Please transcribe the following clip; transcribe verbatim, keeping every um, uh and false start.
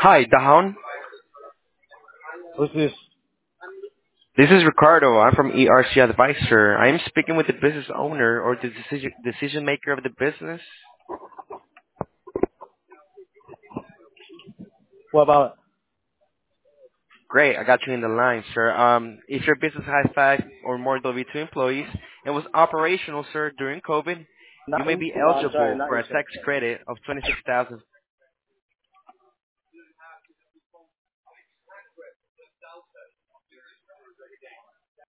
Hi, Dahan. Who's this? This is Ricardo. I'm from E R C Advisor. I am speaking with the business owner or the decision decision maker of the business. What about Great, I got you in the line, sir. Um, if your business has five or more W two employees and was operational, sir, during COVID, you not may in? be Oh, I'm sorry, eligible not for in. a tax credit of twenty-six thousand.